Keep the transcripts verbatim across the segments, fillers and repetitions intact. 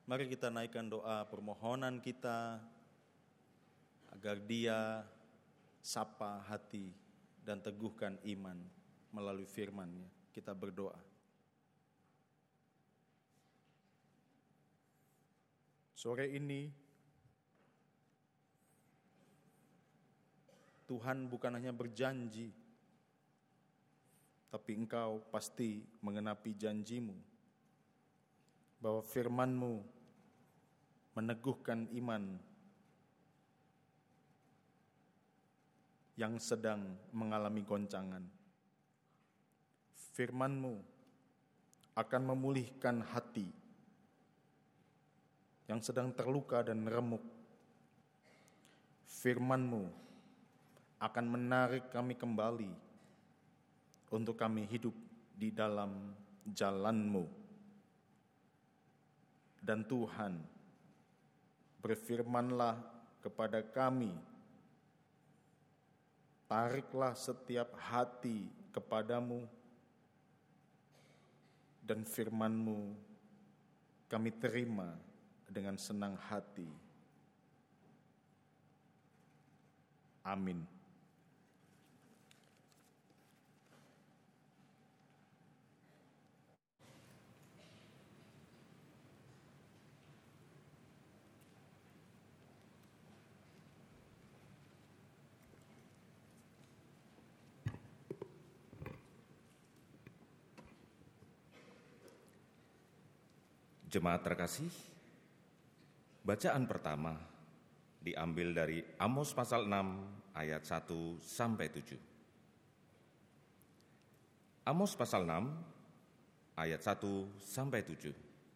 Mari kita naikkan doa permohonan kita agar Dia sapa hati dan teguhkan iman melalui firman-Nya. Kita berdoa. Sore ini Tuhan bukan hanya berjanji, tapi Engkau pasti mengenapi janji-Mu, bahwa firman-Mu meneguhkan iman yang sedang mengalami goncangan. Firman-Mu akan memulihkan hati yang sedang terluka dan remuk. Firman-Mu akan menarik kami kembali untuk kami hidup di dalam jalan-Mu. Dan Tuhan, berfirmanlah kepada kami, tariklah setiap hati kepadamu, dan firman-Mu kami terima dengan senang hati. Amin. Jemaat terkasih, bacaan pertama diambil dari Amos pasal enam ayat satu sampai tujuh. Amos pasal enam ayat satu sampai tujuh.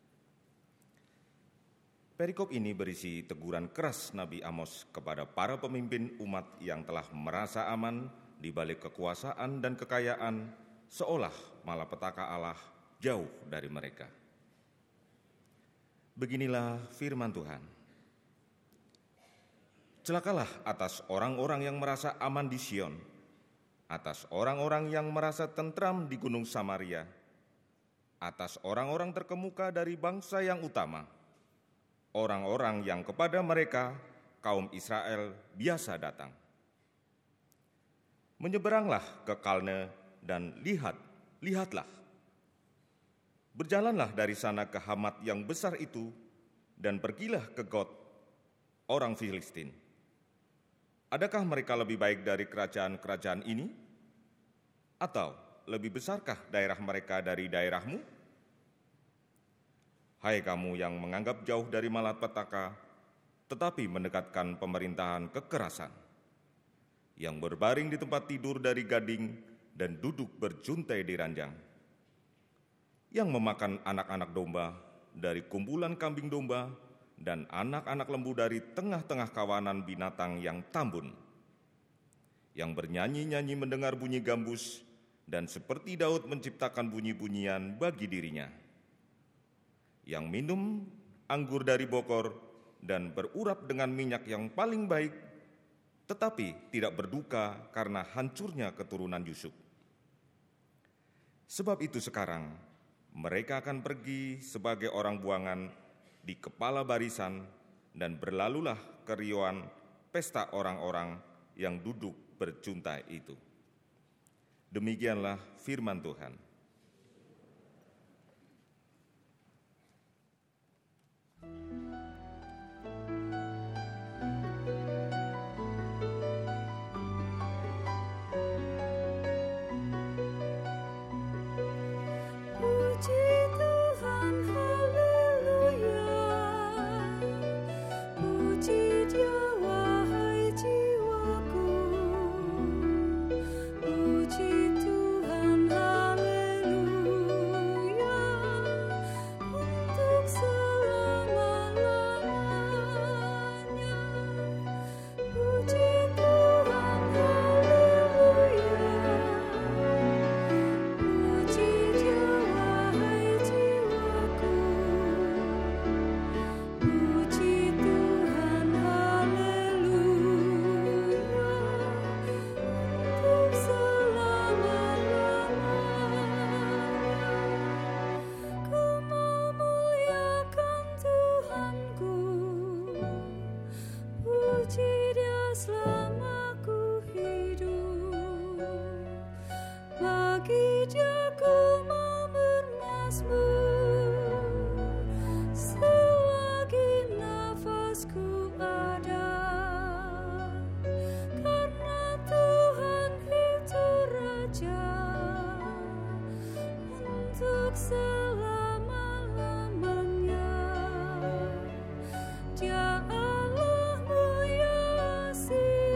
Perikop ini berisi teguran keras Nabi Amos kepada para pemimpin umat yang telah merasa aman di balik kekuasaan dan kekayaan, seolah malapetaka Allah jauh dari mereka. Beginilah firman Tuhan. Celakalah atas orang-orang yang merasa aman di Sion, atas orang-orang yang merasa tentram di Gunung Samaria, atas orang-orang terkemuka dari bangsa yang utama, orang-orang yang kepada mereka kaum Israel biasa datang. Menyeberanglah ke Kalne dan lihat, lihatlah. Berjalanlah dari sana ke Hamat yang besar itu, dan pergilah ke Got, orang Filistin. Adakah mereka lebih baik dari kerajaan-kerajaan ini? Atau lebih besarkah daerah mereka dari daerahmu? Hai kamu yang menganggap jauh dari malapetaka, tetapi mendekatkan pemerintahan kekerasan, yang berbaring di tempat tidur dari gading dan duduk berjuntai di ranjang, yang memakan anak-anak domba dari kumpulan kambing domba dan anak-anak lembu dari tengah-tengah kawanan binatang yang tambun, yang bernyanyi-nyanyi mendengar bunyi gambus dan seperti Daud menciptakan bunyi-bunyian bagi dirinya, yang minum anggur dari bokor dan berurap dengan minyak yang paling baik, tetapi tidak berduka karena hancurnya keturunan Yusuf. Sebab itu sekarang mereka akan pergi sebagai orang buangan di kepala barisan, dan berlalulah keriuhan pesta orang-orang yang duduk berjuntai itu. Demikianlah firman Tuhan. Puji Tuhan, haleluya. selama ku hidup. Bagi Dia ku mau bermazmur selagi nafasku ada, karena Tuhan itu Raja untuk selama-lamanya. Dia Allahmu yang asli.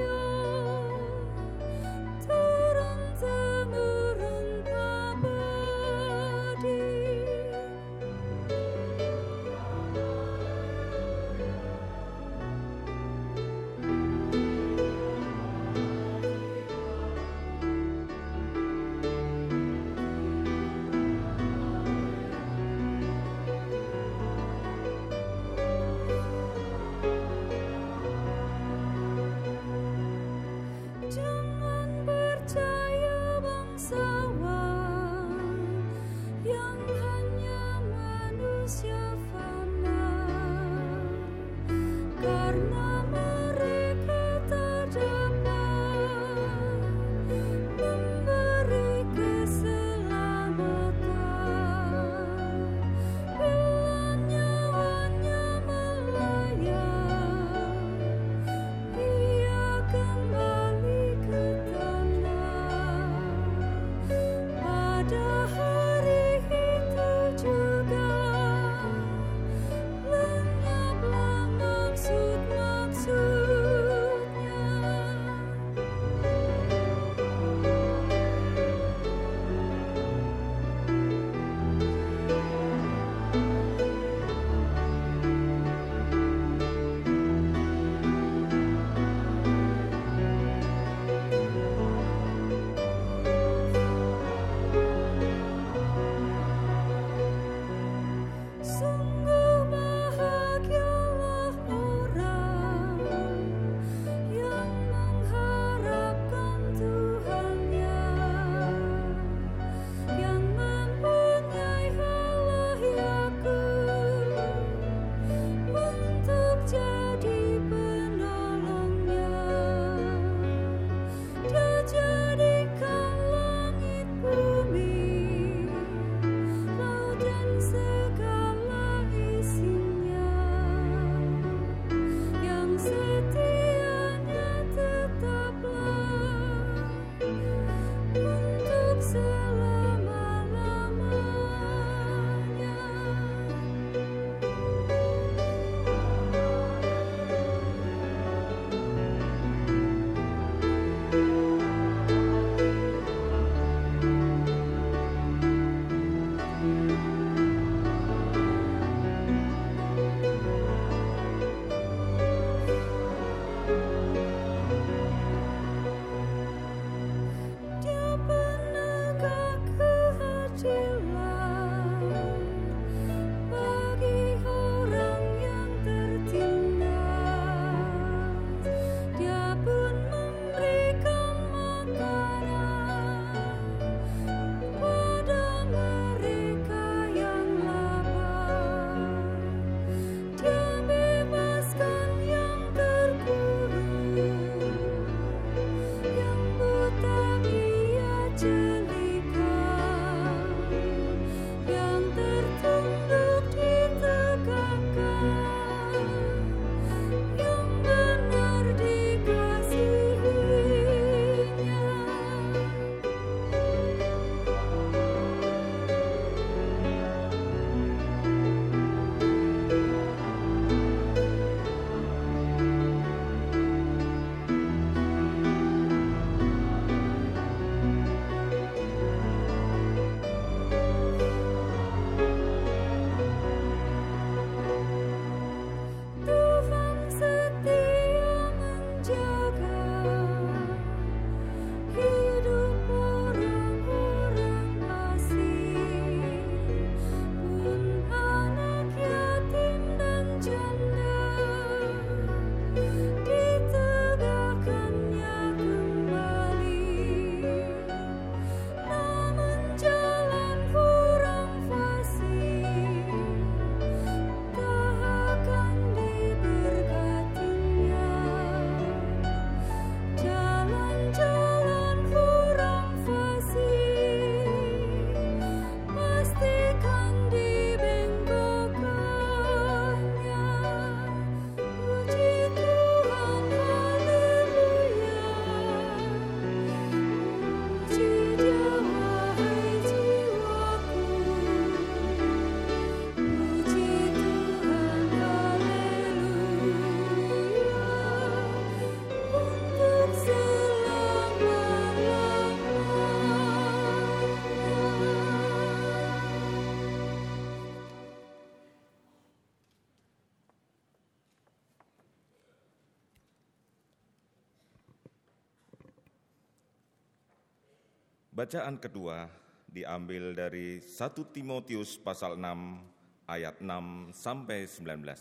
Bacaan kedua diambil dari satu Timotius pasal enam ayat enam sampai sembilan belas.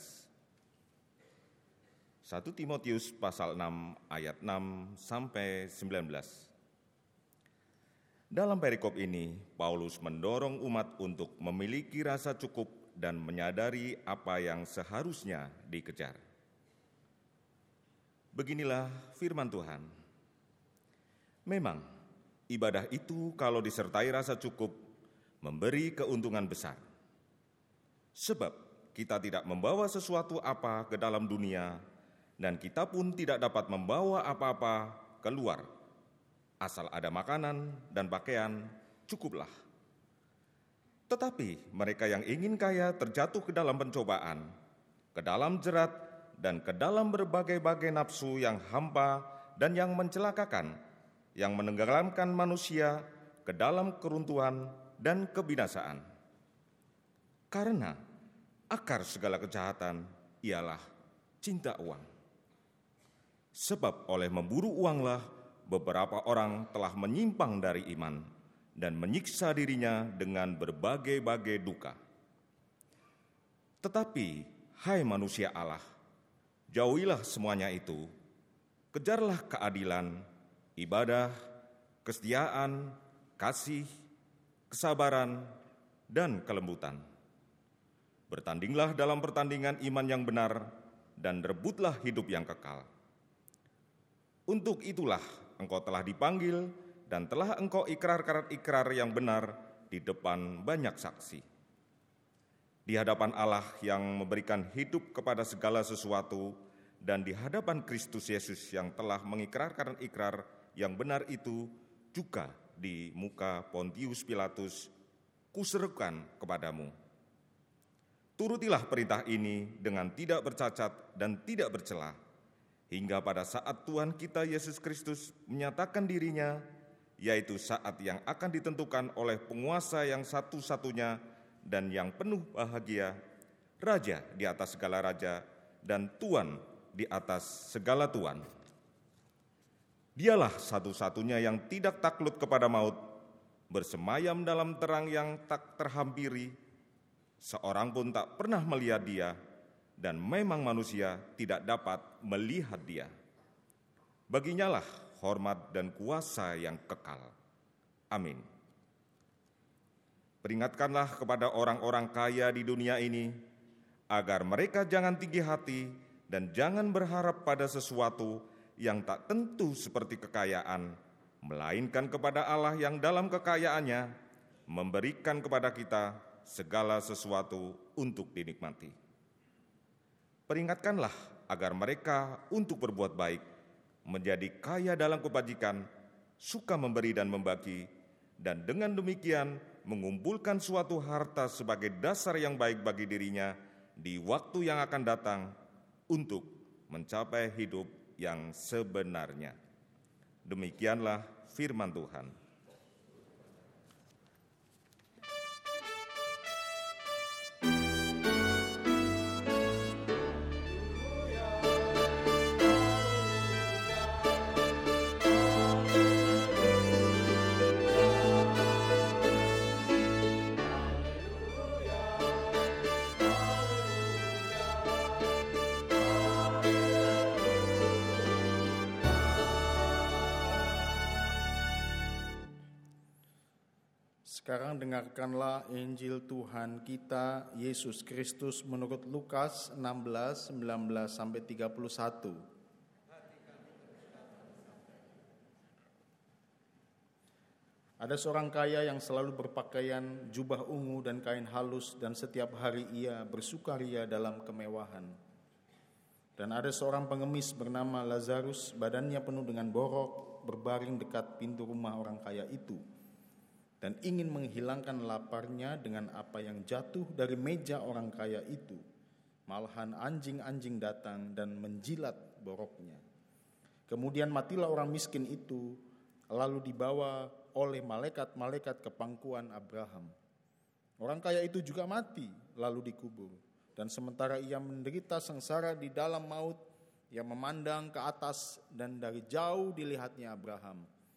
satu Timotius pasal enam ayat enam sampai sembilan belas. Dalam perikop ini, Paulus mendorong umat untuk memiliki rasa cukup dan menyadari apa yang seharusnya dikejar. Beginilah firman Tuhan. Memang, ibadah itu kalau disertai rasa cukup, memberi keuntungan besar. Sebab kita tidak membawa sesuatu apa ke dalam dunia, dan kita pun tidak dapat membawa apa-apa keluar. Asal ada makanan dan pakaian, cukuplah. Tetapi mereka yang ingin kaya terjatuh ke dalam pencobaan, ke dalam jerat, dan ke dalam berbagai-bagai nafsu yang hampa dan yang mencelakakan, yang menenggelamkan manusia ke dalam keruntuhan dan kebinasaan. Karena akar segala kejahatan ialah cinta uang. Sebab oleh memburu uanglah beberapa orang telah menyimpang dari iman dan menyiksa dirinya dengan berbagai-bagai duka. Tetapi, hai manusia Allah, jauhilah semuanya itu, kejarlah keadilan, ibadah, kesetiaan, kasih, kesabaran, dan kelembutan. Bertandinglah dalam pertandingan iman yang benar, dan rebutlah hidup yang kekal. Untuk itulah engkau telah dipanggil dan telah engkau ikrar-ikrar ikrar yang benar di depan banyak saksi. Di hadapan Allah yang memberikan hidup kepada segala sesuatu dan di hadapan Kristus Yesus yang telah mengikrarkan ikrar yang benar itu juga di muka Pontius Pilatus, kuserukan kepadamu. Turutilah perintah ini dengan tidak bercacat dan tidak bercela, hingga pada saat Tuhan kita Yesus Kristus menyatakan dirinya, yaitu saat yang akan ditentukan oleh penguasa yang satu-satunya dan yang penuh bahagia, Raja di atas segala raja dan Tuan di atas segala tuan. Dialah satu-satunya yang tidak takluk kepada maut, bersemayam dalam terang yang tak terhampiri, seorang pun tak pernah melihat dia, dan memang manusia tidak dapat melihat dia. Baginyalah hormat dan kuasa yang kekal. Amin. Peringatkanlah kepada orang-orang kaya di dunia ini, agar mereka jangan tinggi hati dan jangan berharap pada sesuatu yang tak tentu seperti kekayaan, melainkan kepada Allah yang dalam kekayaannya memberikan kepada kita segala sesuatu untuk dinikmati. Peringatkanlah agar mereka untuk berbuat baik, menjadi kaya dalam kebajikan, suka memberi dan membagi, dan dengan demikian mengumpulkan suatu harta sebagai dasar yang baik bagi dirinya di waktu yang akan datang untuk mencapai hidup yang sebenarnya. Demikianlah firman Tuhan. Sekarang dengarkanlah Injil Tuhan kita Yesus Kristus menurut Lukas enam belas, sembilan belas sampai tiga puluh satu. Ada seorang kaya yang selalu berpakaian jubah ungu dan kain halus dan setiap hari ia bersukaria dalam kemewahan. Dan ada seorang pengemis bernama Lazarus, badannya penuh dengan borok, berbaring dekat pintu rumah orang kaya itu, dan ingin menghilangkan laparnya dengan apa yang jatuh dari meja orang kaya itu. Malahan anjing-anjing datang dan menjilat boroknya. Kemudian matilah orang miskin itu, lalu dibawa oleh malaikat-malaikat ke pangkuan Abraham. Orang kaya itu juga mati, lalu dikubur. Dan sementara ia menderita sengsara di dalam maut, ia memandang ke atas dan dari jauh dilihatnya Abraham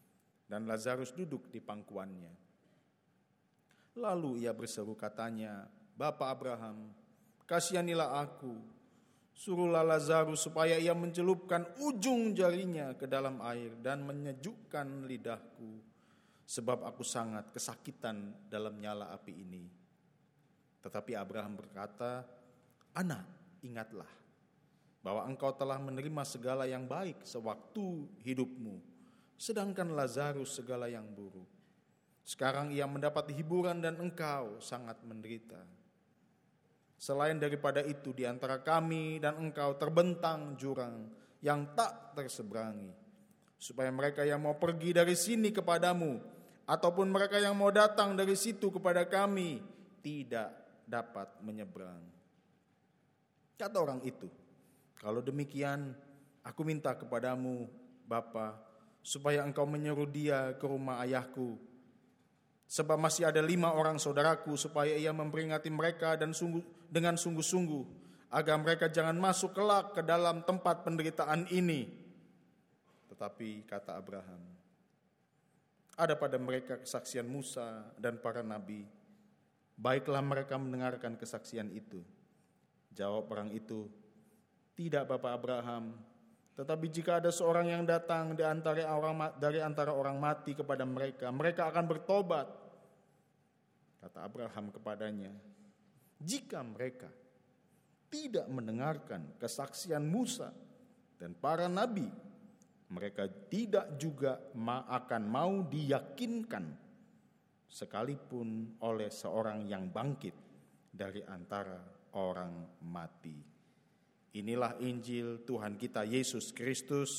dan Lazarus duduk di pangkuannya. Lalu ia berseru katanya, "Bapa Abraham, kasihanilah aku. Suruhlah Lazarus supaya ia mencelupkan ujung jarinya ke dalam air dan menyejukkan lidahku, sebab aku sangat kesakitan dalam nyala api ini." Tetapi Abraham berkata, "Anak, ingatlah bahwa engkau telah menerima segala yang baik sewaktu hidupmu, sedangkan Lazarus segala yang buruk. Sekarang ia mendapat hiburan dan engkau sangat menderita. Selain daripada itu, di antara kami dan engkau terbentang jurang yang tak terseberangi, supaya mereka yang mau pergi dari sini kepadamu, ataupun mereka yang mau datang dari situ kepada kami, tidak dapat menyeberang." Kata orang itu, "Kalau demikian, aku minta kepadamu, Bapa, supaya engkau menyuruh dia ke rumah ayahku, sebab masih ada lima orang saudaraku, supaya ia memperingati mereka dan sungguh, dengan sungguh-sungguh, agar mereka jangan masuk kelak ke dalam tempat penderitaan ini." Tetapi kata Abraham, "Ada pada mereka kesaksian Musa dan para nabi. Baiklah mereka mendengarkan kesaksian itu." Jawab orang itu, "Tidak, Bapak Abraham, tetapi jika ada seorang yang datang di antara orang, dari antara orang mati kepada mereka, mereka akan bertobat." Kata Abraham kepadanya, "Jika mereka tidak mendengarkan kesaksian Musa dan para nabi, mereka tidak juga akan mau diyakinkan sekalipun oleh seorang yang bangkit dari antara orang mati." Inilah Injil Tuhan kita Yesus Kristus.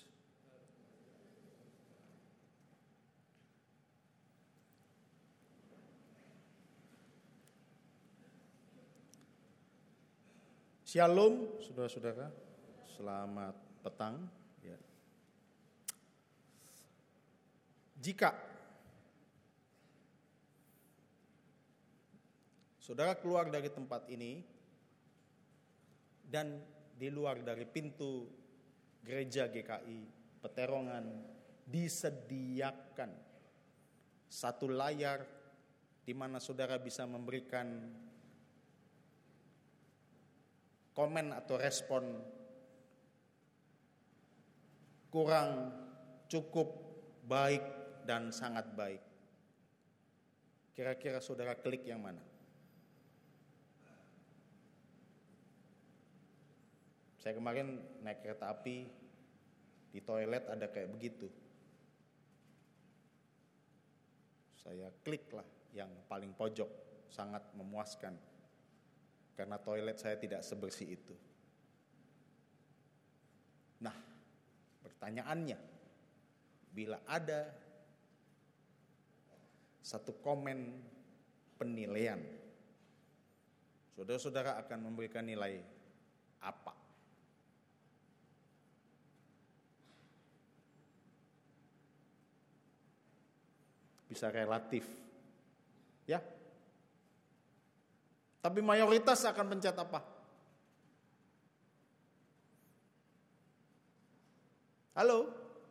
Shalom, saudara-saudara. Selamat petang. Ya. Jika saudara keluar dari tempat ini dan di luar dari pintu gereja G K I Peterongan disediakan satu layar di mana saudara bisa memberikan komen atau respon kurang, cukup, baik, dan sangat baik. Kira-kira saudara klik yang mana? Saya kemarin naik kereta api, di toilet ada kayak begitu. Saya klik lah yang paling pojok, sangat memuaskan. Karena toilet saya tidak sebersih itu. Nah, pertanyaannya, bila ada satu komen penilaian, saudara-saudara akan memberikan nilai apa? Bisa relatif, ya. Tapi mayoritas akan pencet apa? Halo?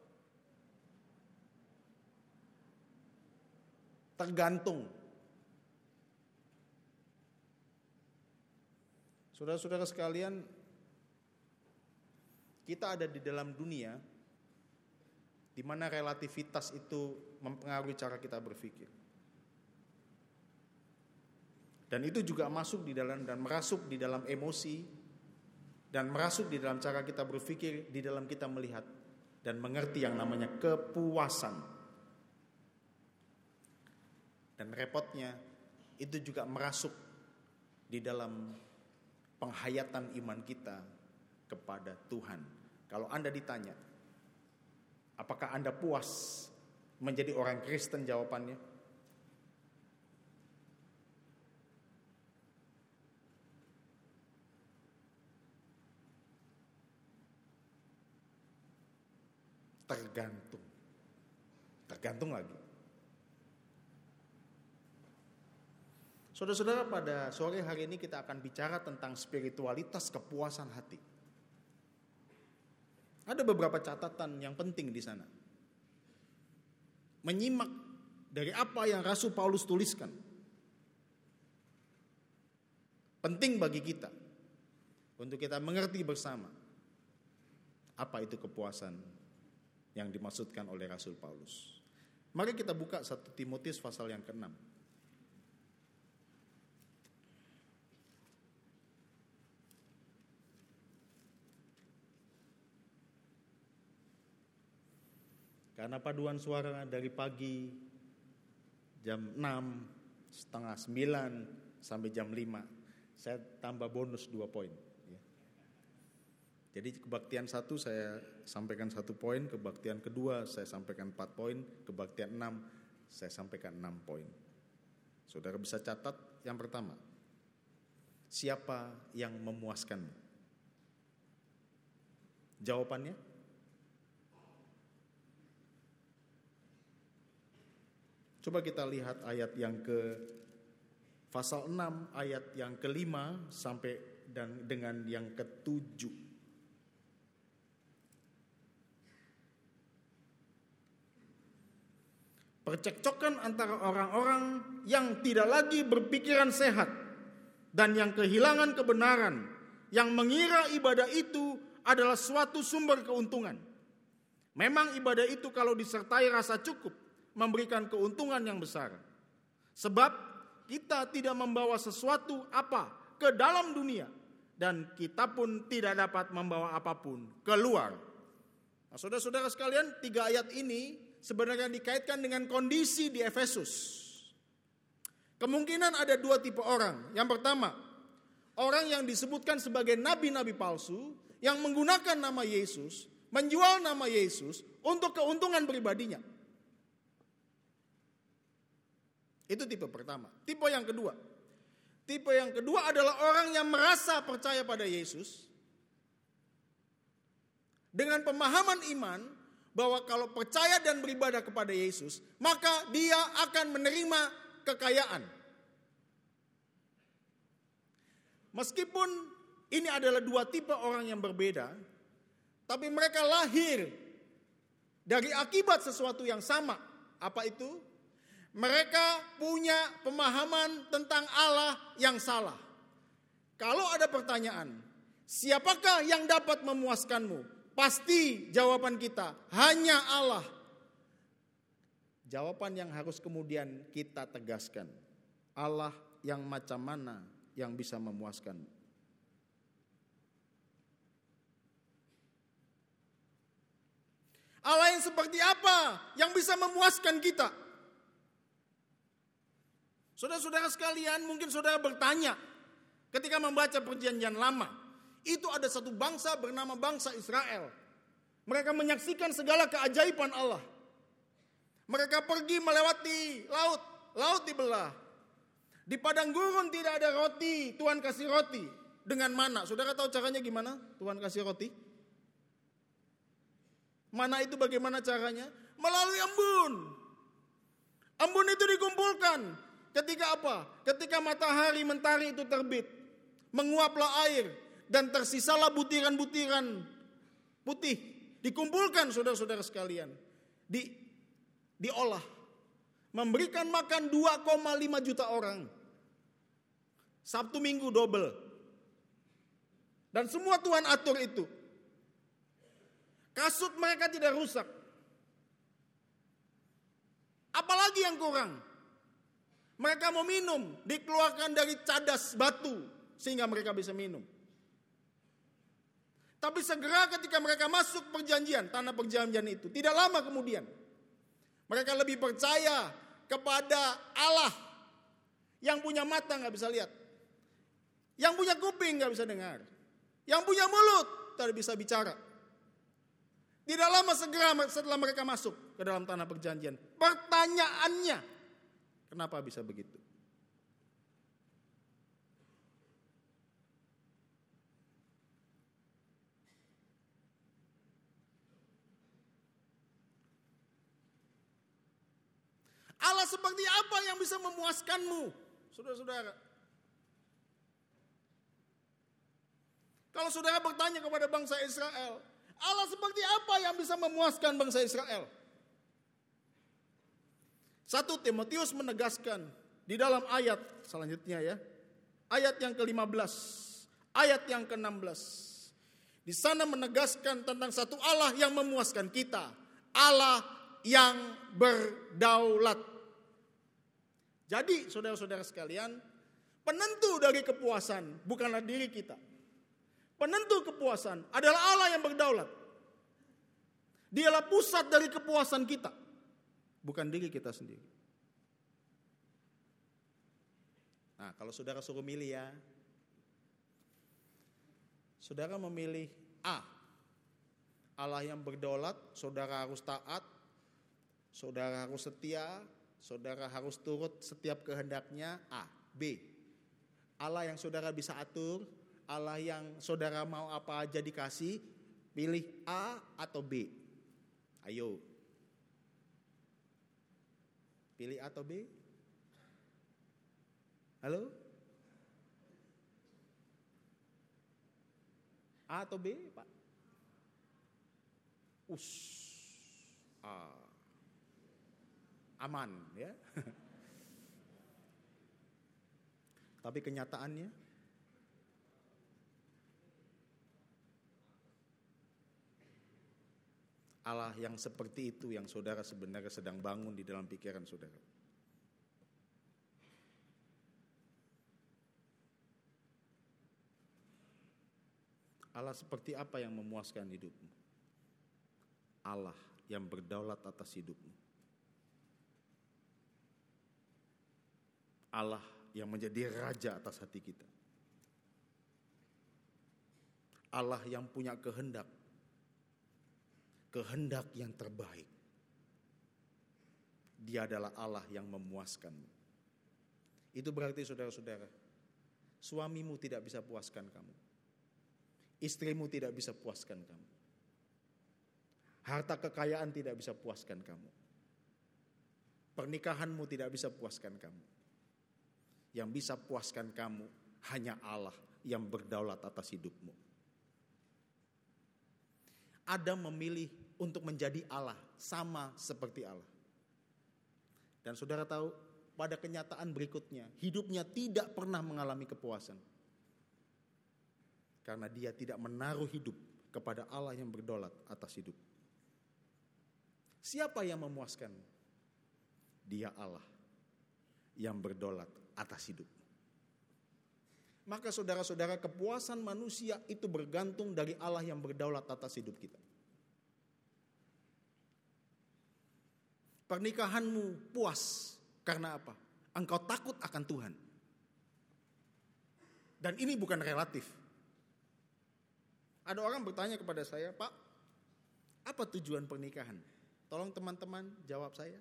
Tergantung. Saudara-saudara sekalian, kita ada di dalam dunia di mana relativitas itu mempengaruhi cara kita berpikir. Dan itu juga masuk di dalam dan merasuk di dalam emosi dan merasuk di dalam cara kita berpikir, di dalam kita melihat dan mengerti yang namanya kepuasan. Dan repotnya itu juga merasuk di dalam penghayatan iman kita kepada Tuhan. Kalau Anda ditanya, apakah Anda puas menjadi orang Kristen? Jawabannya, tergantung. Tergantung lagi. Saudara-saudara, pada sore hari ini kita akan bicara tentang spiritualitas kepuasan hati. Ada beberapa catatan yang penting di sana. menyimak dari apa yang Rasul Paulus tuliskan. Penting bagi kita untuk kita mengerti bersama apa itu kepuasan yang dimaksudkan oleh Rasul Paulus. Mari kita buka satu Timotius pasal yang keenam. Karena paduan suara dari pagi jam enam, setengah sembilan sampai jam lima, saya tambah bonus dua poin. Jadi kebaktian satu saya sampaikan satu poin, kebaktian kedua saya sampaikan empat poin, kebaktian enam saya sampaikan enam poin. Saudara bisa catat yang pertama, siapa yang memuaskanmu? Jawabannya, coba kita lihat ayat yang ke pasal enam ayat yang kelima sampai dan dengan yang ketujuh. Percekcokan antara orang-orang yang tidak lagi berpikiran sehat dan yang kehilangan kebenaran, yang mengira ibadah itu adalah suatu sumber keuntungan. Memang ibadah itu kalau disertai rasa cukup memberikan keuntungan yang besar. Sebab kita tidak membawa sesuatu apa ke dalam dunia dan kita pun tidak dapat membawa apapun keluar. Nah, saudara-saudara sekalian, tiga ayat ini sebenarnya dikaitkan dengan kondisi di Efesus. Kemungkinan ada dua tipe orang. Yang pertama, orang yang disebutkan sebagai nabi-nabi palsu yang menggunakan nama Yesus, menjual nama Yesus untuk keuntungan pribadinya. Itu tipe pertama. Tipe yang kedua. Tipe yang kedua adalah orang yang merasa percaya pada Yesus dengan pemahaman iman bahwa kalau percaya dan beribadah kepada Yesus, maka dia akan menerima kekayaan. Meskipun ini adalah dua tipe orang yang berbeda, tapi mereka lahir dari akibat sesuatu yang sama. Apa itu? Mereka punya pemahaman tentang Allah yang salah. Kalau ada pertanyaan, siapakah yang dapat memuaskanmu? Pasti jawaban kita, hanya Allah. Jawaban yang harus kemudian kita tegaskan, Allah yang macam mana yang bisa memuaskanmu? Allah yang seperti apa yang bisa memuaskan kita? Saudara-saudara sekalian, mungkin saudara bertanya ketika membaca perjanjian lama, itu ada satu bangsa bernama bangsa Israel. Mereka menyaksikan segala keajaiban Allah. Mereka pergi melewati laut, laut dibelah. Di padang gurun tidak ada roti, Tuhan kasih roti. Dengan mana? Saudara tahu caranya gimana Tuhan kasih roti? Mana itu bagaimana caranya? Melalui embun. Embun itu dikumpulkan. Ketika apa? Ketika matahari mentari itu terbit, menguaplah air dan tersisalah butiran-butiran putih, dikumpulkan saudara-saudara sekalian, di diolah, memberikan makan dua koma lima juta orang. Sabtu Minggu double. Dan semua Tuhan atur itu. Kasut mereka tidak rusak. Apalagi yang kurang? Mereka mau minum, dikeluarkan dari cadas batu sehingga mereka bisa minum. Tapi segera ketika mereka masuk perjanjian, tanah perjanjian itu, tidak lama kemudian, mereka lebih percaya kepada Allah yang punya mata nggak bisa lihat, yang punya kuping nggak bisa dengar, yang punya mulut tidak bisa bicara. Tidak lama segera setelah mereka masuk ke dalam tanah perjanjian, pertanyaannya, kenapa bisa begitu? Allah seperti apa yang bisa memuaskanmu, saudara-saudara? Kalau saudara bertanya kepada bangsa Israel, Allah seperti apa yang bisa memuaskan bangsa Israel? satu Timotius menegaskan di dalam ayat selanjutnya ya. Ayat yang kelima belas, ayat yang keenam belas. Di sana menegaskan tentang satu Allah yang memuaskan kita. Allah yang berdaulat. Jadi saudara-saudara sekalian, penentu dari kepuasan bukanlah diri kita. Penentu kepuasan adalah Allah yang berdaulat. Dialah pusat dari kepuasan kita, bukan diri kita sendiri. Nah, kalau saudara suruh milih ya, saudara memilih A, Allah yang berdaulat, saudara harus taat, saudara harus setia, saudara harus turut setiap kehendaknya. A. B, Allah yang saudara bisa atur, Allah yang saudara mau apa aja dikasih. Pilih A atau B. Ayo, pilih A atau B? Halo? A atau B, Pak? Us, A. Aman ya. Tapi kenyataannya Allah yang seperti itu yang saudara sebenarnya sedang bangun di dalam pikiran saudara. Allah seperti apa yang memuaskan hidupmu? Allah yang berdaulat atas hidupmu. Allah yang menjadi raja atas hati kita. Allah yang punya kehendak. Kehendak yang terbaik. Dia adalah Allah yang memuaskanmu. Itu berarti saudara-saudara, suamimu tidak bisa puaskan kamu. Istrimu tidak bisa puaskan kamu. Harta kekayaan tidak bisa puaskan kamu. Pernikahanmu tidak bisa puaskan kamu. Yang bisa puaskan kamu hanya Allah yang berdaulat atas hidupmu. Adam memilih untuk menjadi Allah, sama seperti Allah. Dan saudara tahu, pada kenyataan berikutnya, hidupnya tidak pernah mengalami kepuasan. Karena dia tidak menaruh hidup kepada Allah yang berdaulat atas hidup. Siapa yang memuaskan? Dia Allah yang berdaulat atas hidup. Maka saudara-saudara, kepuasan manusia itu bergantung dari Allah yang berdaulat atas hidup kita. Pernikahanmu puas karena apa? Engkau takut akan Tuhan. Dan ini bukan relatif. Ada orang bertanya kepada saya, Pak, apa tujuan pernikahan? Tolong teman-teman jawab saya.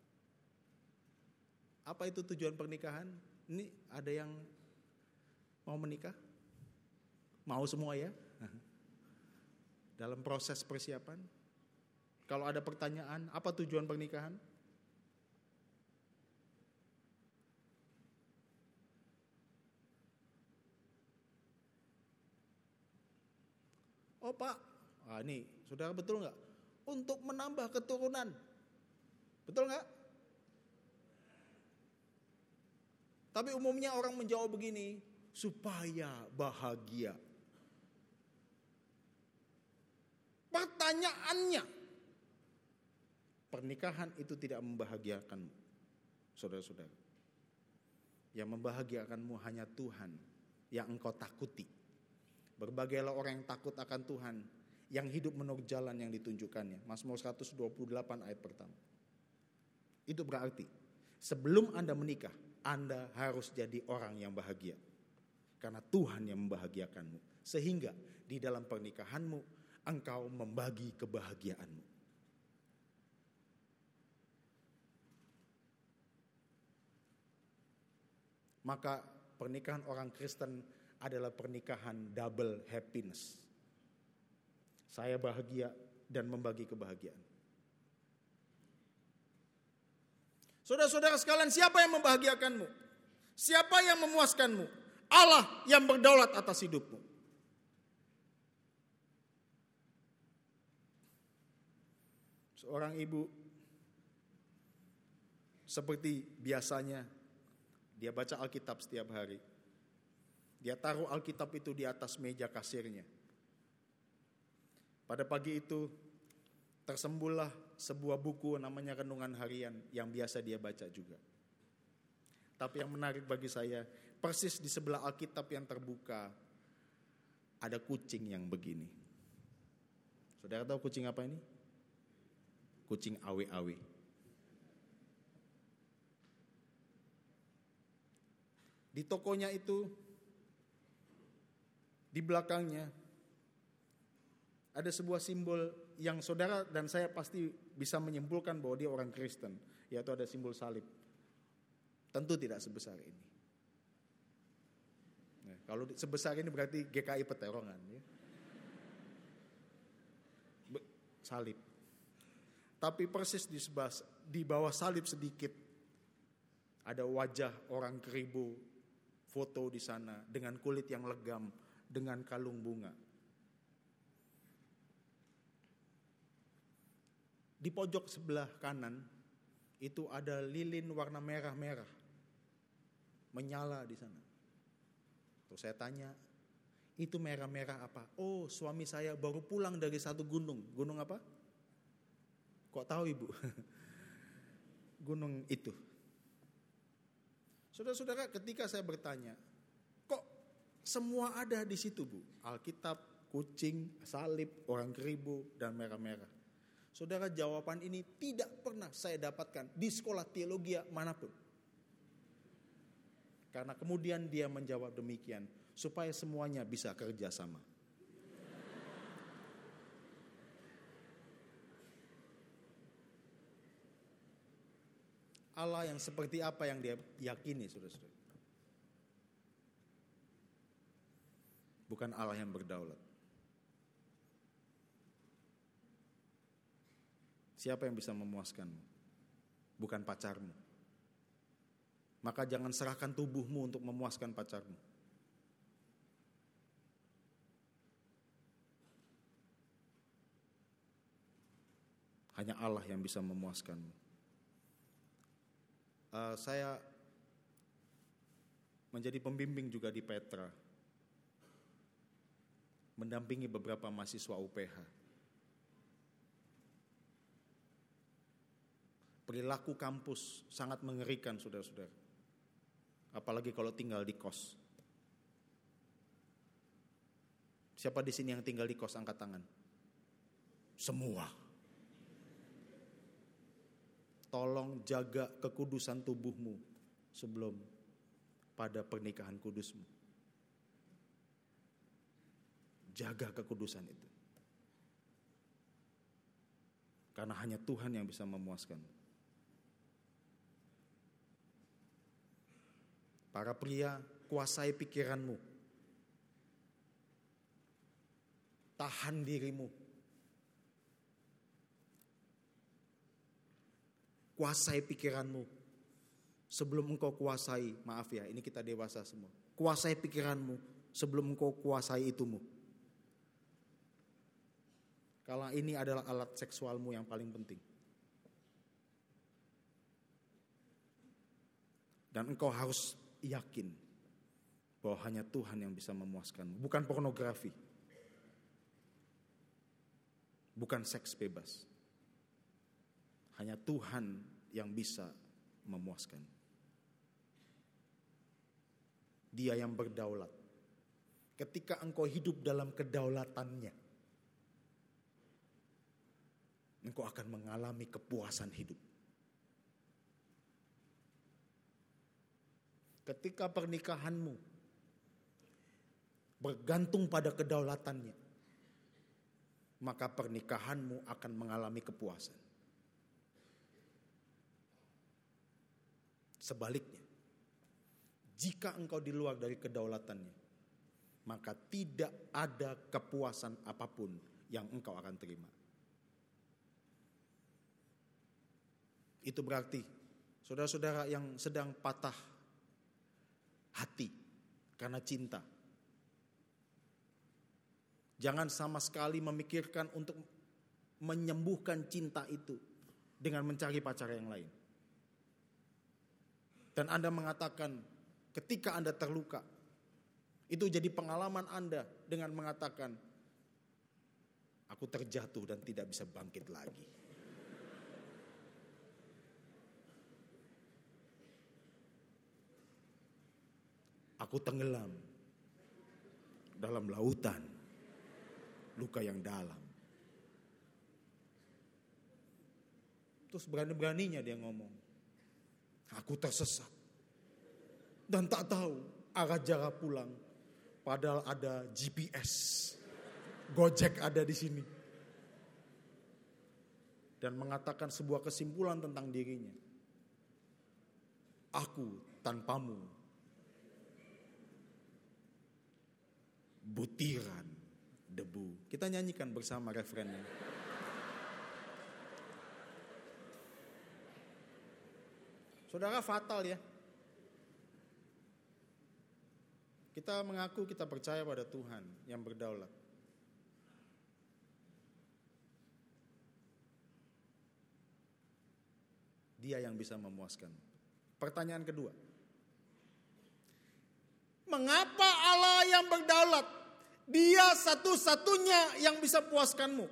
Apa itu tujuan pernikahan? Ini ada yang mau menikah? Mau semua ya? Dalam proses persiapan. Kalau ada pertanyaan, apa tujuan pernikahan? Oh Pak, ah, ini saudara betul nggak? Untuk menambah keturunan, betul nggak? Tapi umumnya orang menjawab begini, supaya bahagia. Pertanyaannya, pernikahan itu tidak membahagiakanmu, saudara-saudara. Yang membahagiakanmu hanya Tuhan yang engkau takuti. Berbagailah orang yang takut akan Tuhan, yang hidup menurut jalan yang ditunjukkannya. Mazmur seratus dua puluh delapan ayat pertama. Itu berarti sebelum Anda menikah, Anda harus jadi orang yang bahagia. Karena Tuhan yang membahagiakanmu. Sehingga di dalam pernikahanmu, engkau membagi kebahagiaanmu. Maka pernikahan orang Kristen adalah pernikahan double happiness. Saya bahagia dan membagi kebahagiaan. Saudara-saudara sekalian, siapa yang membahagiakanmu? Siapa yang memuaskanmu? Allah yang berdaulat atas hidupmu. Seorang ibu seperti biasanya dia baca Alkitab setiap hari. Dia taruh Alkitab itu di atas meja kasirnya. Pada pagi itu tersembullah sebuah buku namanya Renungan Harian yang biasa dia baca juga. Tapi yang menarik bagi saya, persis di sebelah Alkitab yang terbuka ada kucing yang begini. Saudara tahu kucing apa ini? Kucing awe-awe. Di tokonya itu, di belakangnya ada sebuah simbol yang saudara dan saya pasti bisa menyimpulkan bahwa dia orang Kristen, yaitu ada simbol salib. Tentu tidak sebesar ini. Nah, kalau sebesar ini berarti G K I Peterongan. Ya. Salib. Tapi persis di sebelah, di bawah salib sedikit ada wajah orang keribu, foto di sana dengan kulit yang legam, dengan kalung bunga. Di pojok sebelah kanan itu ada lilin warna merah-merah menyala di sana. Terus saya tanya, itu merah-merah apa? Oh, suami saya baru pulang dari satu gunung. Gunung apa? Kok tahu ibu? Gunung itu. Saudara-saudara, ketika saya bertanya, kok semua ada di situ, Bu? Alkitab, kucing, salib, orang keribu, dan merah-merah. Saudara, jawaban ini tidak pernah saya dapatkan di sekolah teologi manapun. Karena kemudian dia menjawab demikian, supaya semuanya bisa kerja sama. Allah yang seperti apa yang dia yakini, saudara-saudara? Bukan Allah yang berdaulat. Siapa yang bisa memuaskanmu? Bukan pacarmu. Maka jangan serahkan tubuhmu untuk memuaskan pacarmu. Hanya Allah yang bisa memuaskanmu. Uh, saya menjadi pembimbing juga di Petra, mendampingi beberapa mahasiswa U P H. Perilaku kampus sangat mengerikan, saudara-saudara. Apalagi kalau tinggal di kos. Siapa di sini yang tinggal di kos, angkat tangan? Semua. Tolong jaga kekudusan tubuhmu sebelum pada pernikahan kudusmu. Jaga kekudusan itu. Karena hanya Tuhan yang bisa memuaskan. Para pria, kuasai pikiranmu. Tahan dirimu. Kuasai pikiranmu. Sebelum engkau kuasai, maaf ya, ini kita dewasa semua. Kuasai pikiranmu sebelum engkau kuasai itumu. Kalau ini adalah alat seksualmu yang paling penting. Dan engkau harus yakin bahwa hanya Tuhan yang bisa memuaskanmu. Bukan pornografi. Bukan seks bebas. Hanya Tuhan yang bisa memuaskan. Dia yang berdaulat. Ketika engkau hidup dalam kedaulatannya, engkau akan mengalami kepuasan hidup. Ketika pernikahanmu bergantung pada kedaulatannya, maka pernikahanmu akan mengalami kepuasan. Sebaliknya, jika engkau di luar dari kedaulatannya, maka tidak ada kepuasan apapun yang engkau akan terima. Itu berarti saudara-saudara yang sedang patah hati karena cinta, jangan sama sekali memikirkan untuk menyembuhkan cinta itu dengan mencari pacar yang lain. Dan Anda mengatakan ketika Anda terluka, itu jadi pengalaman Anda dengan mengatakan, aku terjatuh dan tidak bisa bangkit lagi. Aku tenggelam dalam lautan luka yang dalam. Terus berani-beraninya dia ngomong, aku tersesat dan tak tahu arah jarak pulang. Padahal ada G P S, Gojek ada di sini. Dan mengatakan sebuah kesimpulan tentang dirinya. Aku tanpamu butiran debu. Kita nyanyikan bersama refrennya. Saudara, fatal ya. Kita mengaku kita percaya pada Tuhan yang berdaulat. Dia yang bisa memuaskan. Pertanyaan kedua. Mengapa Allah yang berdaulat? Dia satu-satunya yang bisa puaskanmu.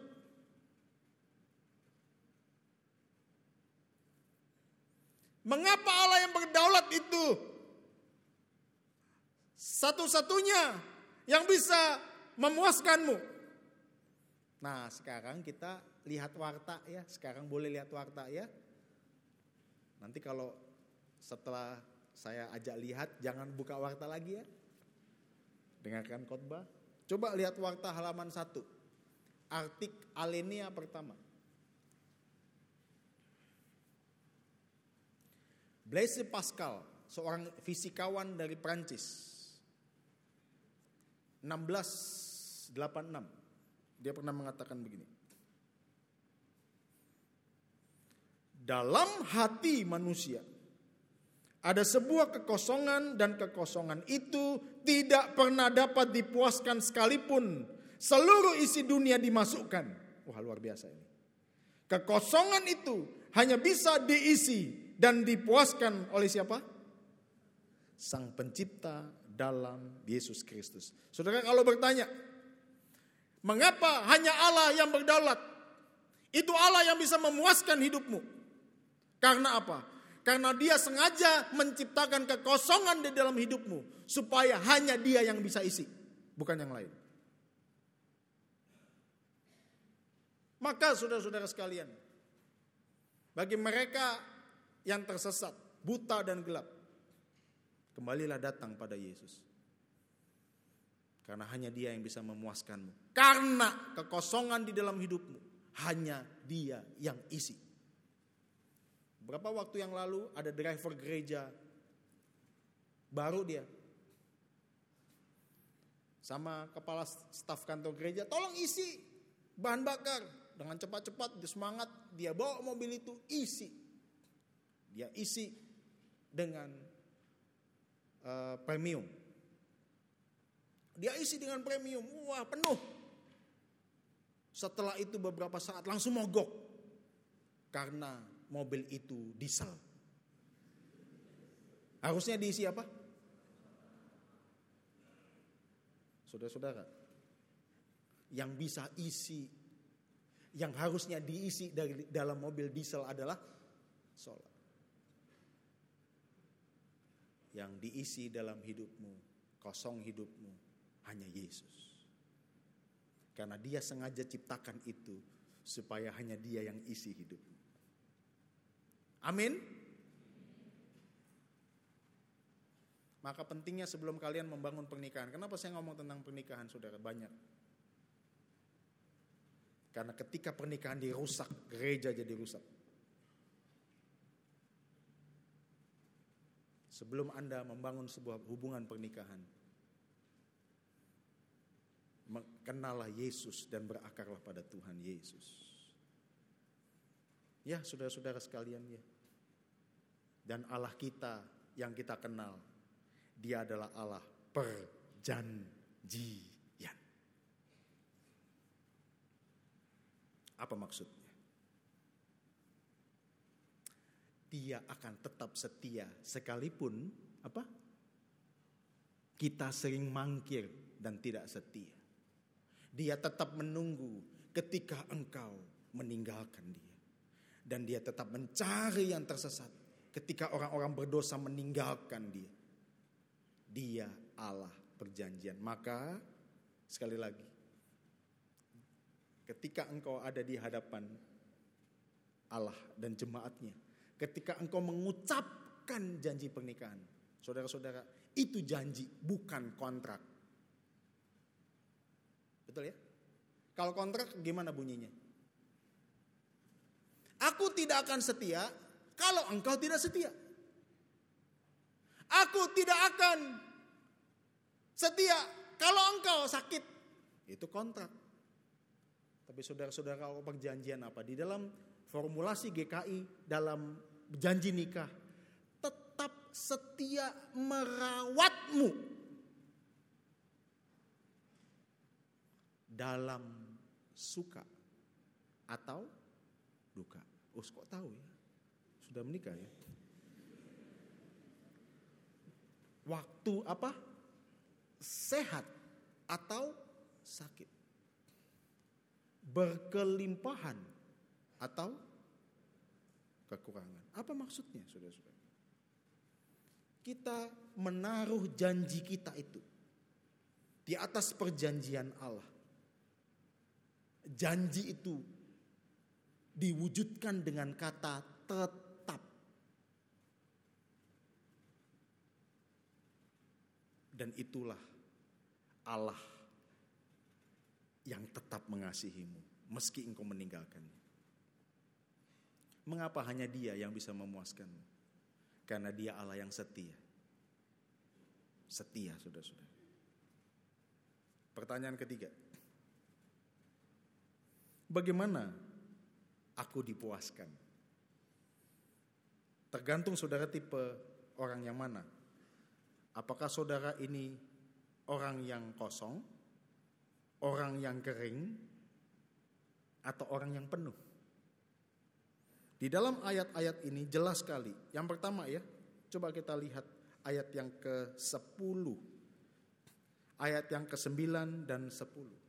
Mengapa Allah yang berdaulat itu satu-satunya yang bisa memuaskanmu? Nah, sekarang kita lihat warta ya. Sekarang boleh lihat warta ya. Nanti kalau setelah saya ajak lihat, jangan buka warta lagi ya. Dengarkan khotbah. Coba lihat warta halaman satu. Artik Alenia pertama. Blaise Pascal, seorang fisikawan dari Prancis. enam belas delapan puluh enam. Dia pernah mengatakan begini. Dalam hati manusia ada sebuah kekosongan dan kekosongan itu tidak pernah dapat dipuaskan sekalipun seluruh isi dunia dimasukkan. Wah, luar biasa ini. Kekosongan itu hanya bisa diisi dan dipuaskan oleh siapa? Sang Pencipta dalam Yesus Kristus. Saudara, kalau bertanya, mengapa hanya Allah yang berdaulat? Itu Allah yang bisa memuaskan hidupmu. Karena apa? Karena Dia sengaja menciptakan kekosongan di dalam hidupmu supaya hanya Dia yang bisa isi, bukan yang lain. Maka saudara-saudara sekalian, bagi mereka yang tersesat, buta dan gelap, kembalilah datang pada Yesus. Karena hanya Dia yang bisa memuaskanmu. Karena kekosongan di dalam hidupmu, hanya Dia yang isi. Berapa waktu yang lalu ada driver gereja baru dia sama kepala staf kantor gereja, tolong isi bahan bakar. Dengan cepat-cepat, dia semangat, dia bawa mobil itu isi. Dia isi dengan uh, premium. Dia isi dengan premium, wah penuh. Setelah itu beberapa saat langsung mogok karena mobil itu diesel. Harusnya diisi apa? Saudara-saudara, yang bisa isi, yang harusnya diisi dari dalam mobil diesel adalah solar. Yang diisi dalam hidupmu, kosong hidupmu, hanya Yesus. Karena Dia sengaja ciptakan itu supaya hanya Dia yang isi hidupmu. Amin. Maka pentingnya sebelum kalian membangun pernikahan. Kenapa saya ngomong tentang pernikahan, saudara? Banyak. Karena ketika pernikahan dirusak, gereja jadi rusak. Sebelum Anda membangun sebuah hubungan pernikahan, kenallah Yesus dan berakarlah pada Tuhan Yesus. Ya, saudara-saudara sekalian ya. Dan Allah kita yang kita kenal, Dia adalah Allah perjanjian. Apa maksudnya? Dia akan tetap setia sekalipun apa? Kita sering mangkir dan tidak setia. Dia tetap menunggu ketika engkau meninggalkan dia. Dan dia tetap mencari yang tersesat ketika orang-orang berdosa meninggalkan dia. Dia Allah perjanjian. Maka sekali lagi, ketika engkau ada di hadapan Allah dan jemaatnya, ketika engkau mengucapkan janji pernikahan, saudara-saudara, itu janji bukan kontrak. Betul ya? Kalau kontrak gimana bunyinya? Aku tidak akan setia kalau engkau tidak setia. Aku tidak akan setia kalau engkau sakit. Itu kontrak. Tapi saudara-saudara, perjanjian apa? Di dalam formulasi G K I, dalam janji nikah, tetap setia merawatmu dalam suka atau duka. Oh, kok tahu ya? Sudah menikah ya? Waktu apa? Sehat atau sakit. Berkelimpahan atau kekurangan. Apa maksudnya, saudara-saudara? Kita menaruh janji kita itu di atas perjanjian Allah. Janji itu diwujudkan dengan kata tetap. Dan itulah Allah yang tetap mengasihimu meski engkau meninggalkannya. Mengapa hanya Dia yang bisa memuaskanmu? Karena Dia Allah yang setia. Setia, saudara-saudara. Pertanyaan ketiga. Bagaimana aku dipuaskan? Tergantung saudara tipe orang yang mana. Apakah saudara ini orang yang kosong, orang yang kering, atau orang yang penuh? Di dalam ayat-ayat ini jelas sekali. Yang pertama ya, coba kita lihat ayat yang ke sepuluh. Ayat yang ke sembilan dan sepuluh.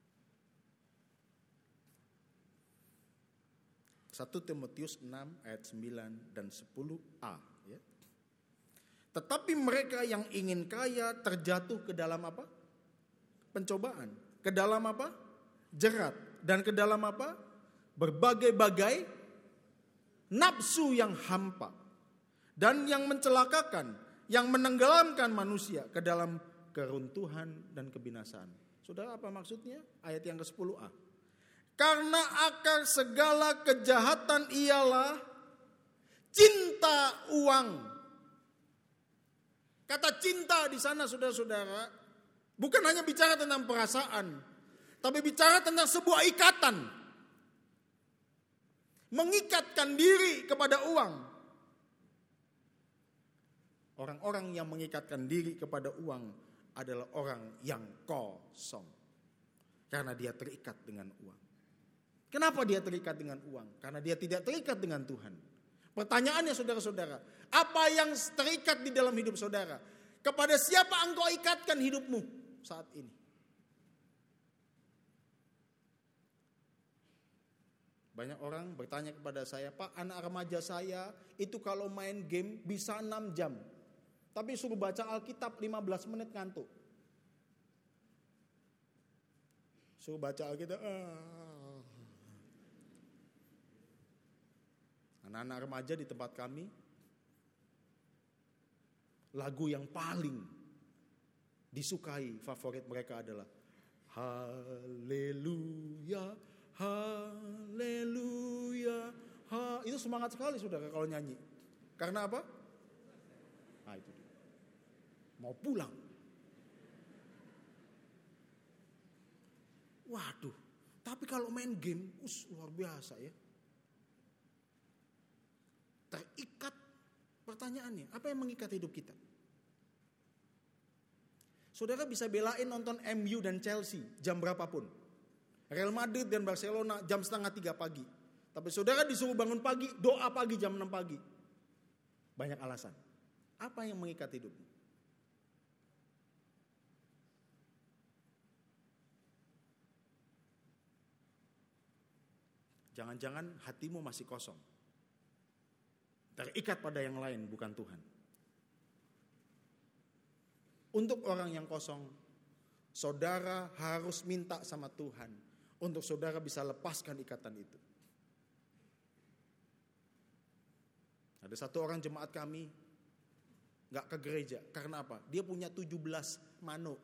satu Timotius enam ayat sembilan dan sepuluh a ya. Tetapi mereka yang ingin kaya terjatuh ke dalam apa? Pencobaan. Ke dalam apa? Jerat. Dan ke dalam apa? Berbagai-bagai nafsu yang hampa. Dan yang mencelakakan, yang menenggelamkan manusia ke dalam keruntuhan dan kebinasaan. Saudara, apa maksudnya? Ayat yang ke sepuluh a. Karena akar segala kejahatan ialah cinta uang. Kata cinta di sana, saudara-saudara, bukan hanya bicara tentang perasaan, tapi bicara tentang sebuah ikatan. Mengikatkan diri kepada uang. Orang-orang yang mengikatkan diri kepada uang adalah orang yang kosong. Karena dia terikat dengan uang. Kenapa dia terikat dengan uang? Karena dia tidak terikat dengan Tuhan. Pertanyaannya saudara-saudara, apa yang terikat di dalam hidup saudara? Kepada siapa engkau ikatkan hidupmu saat ini? Banyak orang bertanya kepada saya, Pak, anak remaja saya itu kalau main game bisa enam jam. Tapi suruh baca Alkitab lima belas menit ngantuk. Suruh baca Alkitab, ah. Anak-anak remaja di tempat kami, lagu yang paling disukai, favorit mereka adalah Haleluya, Haleluya, ha. Itu semangat sekali saudara kalau nyanyi. Karena apa? Nah itu dia. Mau pulang. Waduh, tapi kalau main game, us, luar biasa ya. Terikat. Pertanyaannya, apa yang mengikat hidup kita? Saudara bisa belain nonton M U dan Chelsea jam berapapun. Real Madrid dan Barcelona jam setengah tiga pagi. Tapi saudara disuruh bangun pagi, doa pagi jam enam pagi. Banyak alasan. Apa yang mengikat hidupmu? Jangan-jangan hatimu masih kosong. Terikat pada yang lain, bukan Tuhan. Untuk orang yang kosong, saudara harus minta sama Tuhan untuk saudara bisa lepaskan ikatan itu. Ada satu orang jemaat kami gak ke gereja. Karena apa? Dia punya tujuh belas mano.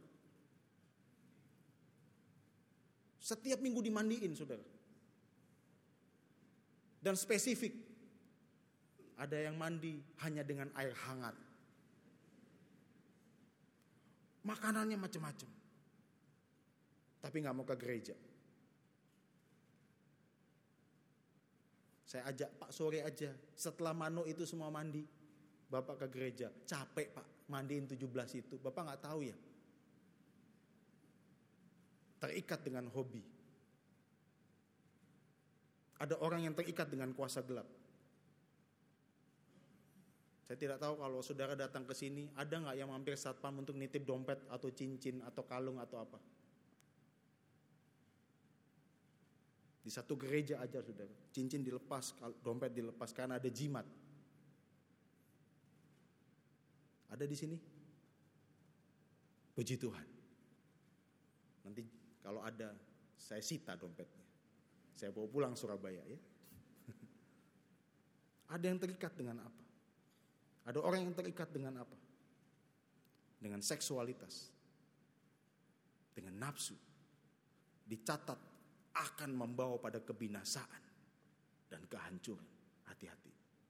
Setiap minggu dimandiin, saudara. Dan spesifik. Ada yang mandi hanya dengan air hangat. Makanannya macam-macam. Tapi gak mau ke gereja. Saya ajak, Pak sore aja. Setelah mano itu semua mandi. Bapak ke gereja. Capek Pak mandiin tujuh belas itu. Bapak gak tahu ya. Terikat dengan hobi. Ada orang yang terikat dengan kuasa gelap. Saya tidak tahu kalau saudara datang ke sini, ada gak yang mampir satpam untuk nitip dompet atau cincin atau kalung atau apa? Di satu gereja aja saudara, cincin dilepas, dompet dilepas karena ada jimat. Ada di sini? Puji Tuhan. Nanti kalau ada, saya sita dompetnya. Saya bawa pulang Surabaya ya. Ada yang terikat dengan apa? Ada orang yang terikat dengan apa? Dengan seksualitas. Dengan nafsu. Dicatat akan membawa pada kebinasaan dan kehancuran. Hati-hati.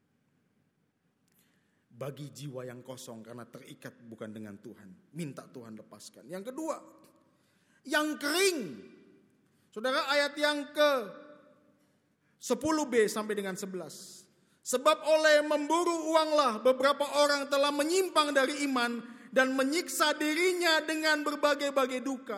Bagi jiwa yang kosong karena terikat bukan dengan Tuhan, minta Tuhan lepaskan. Yang kedua, yang kering. Saudara, ayat yang ke sepuluh b sampai dengan sebelas. Sebab oleh memburu uanglah beberapa orang telah menyimpang dari iman dan menyiksa dirinya dengan berbagai-bagai duka.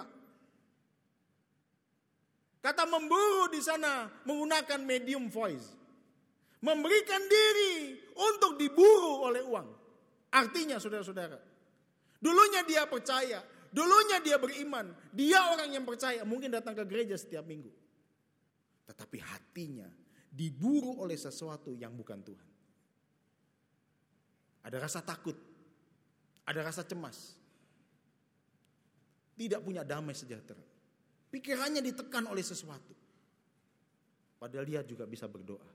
Kata memburu di sana menggunakan medium voice. Memberikan diri untuk diburu oleh uang. Artinya saudara-saudara, dulunya dia percaya, dulunya dia beriman, dia orang yang percaya, mungkin datang ke gereja setiap minggu. Tetapi hatinya diburu oleh sesuatu yang bukan Tuhan. Ada rasa takut, ada rasa cemas, tidak punya damai sejahtera. Pikirannya ditekan oleh sesuatu. Padahal dia juga bisa berdoa.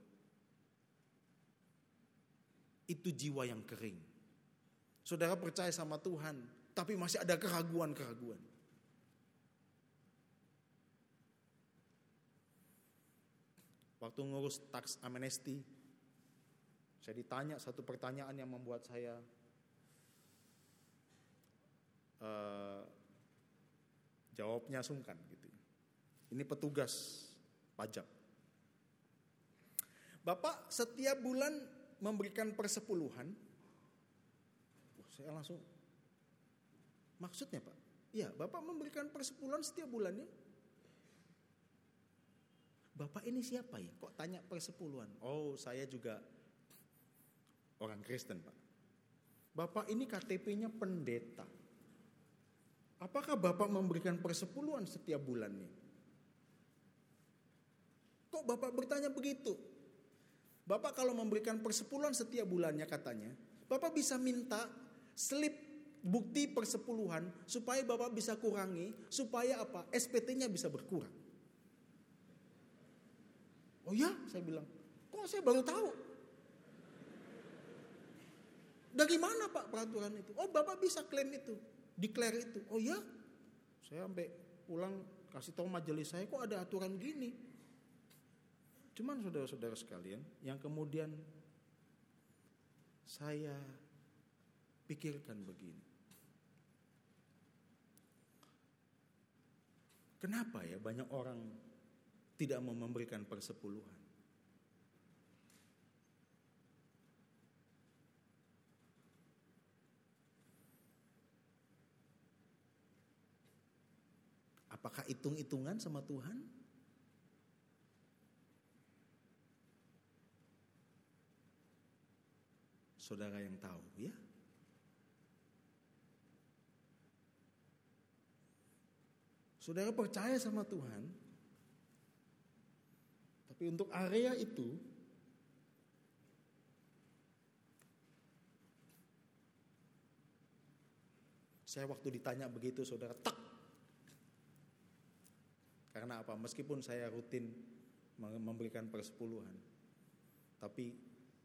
Itu jiwa yang kering. Saudara percaya sama Tuhan, tapi masih ada keraguan-keraguan. Waktu ngurus tax amnesty, saya ditanya satu pertanyaan yang membuat saya uh, jawabnya sungkan gitu. Ini petugas pajak. Bapak setiap bulan memberikan persepuluhan. Oh, saya langsung, maksudnya Pak? Iya, Bapak memberikan persepuluhan setiap bulannya. Bapak ini siapa ya? Kok tanya persepuluhan? Oh, saya juga orang Kristen Pak. Bapak ini K T P-nya pendeta. Apakah Bapak memberikan persepuluhan setiap bulannya? Kok Bapak bertanya begitu? Bapak kalau memberikan persepuluhan setiap bulannya katanya, Bapak bisa minta slip bukti persepuluhan supaya Bapak bisa kurangi, supaya apa? S P T-nya bisa berkurang. Oh ya, saya bilang, kok saya baru tahu? Dari mana Pak peraturan itu? Oh Bapak bisa klaim itu, declare itu. Oh ya, saya sampai pulang kasih tahu majelis saya, kok ada aturan gini? Cuman saudara-saudara sekalian, yang kemudian saya pikirkan begini. Kenapa ya banyak orang tidak mau memberikan persepuluhan? Apakah hitung-hitungan sama Tuhan? Saudara yang tahu, ya. Saudara percaya sama Tuhan, tapi untuk area itu saya waktu ditanya begitu, saudara tak. Karena apa? Meskipun saya rutin memberikan persepuluhan, tapi